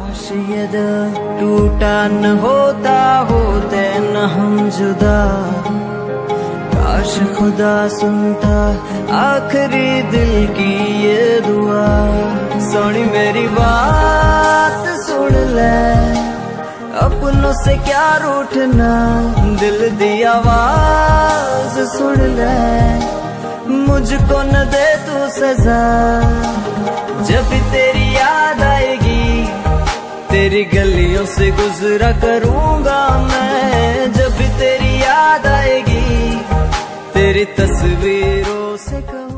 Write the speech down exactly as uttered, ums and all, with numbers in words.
काश ये दिल टूटा न होता, होते न हम जुदा। काश खुदा सुनता आखिरी दिल की ये दुआ। सोनी मेरी बात सुन ले, अपनों से क्या रूठना, दिल दी आवाज सुन ले। मुझको न दे तू सजा, जब भी तेरी याद आएगी तेरी गलियों से गुजरा करूंगा मैं। जब भी तेरी याद आएगी तेरी तस्वीरों से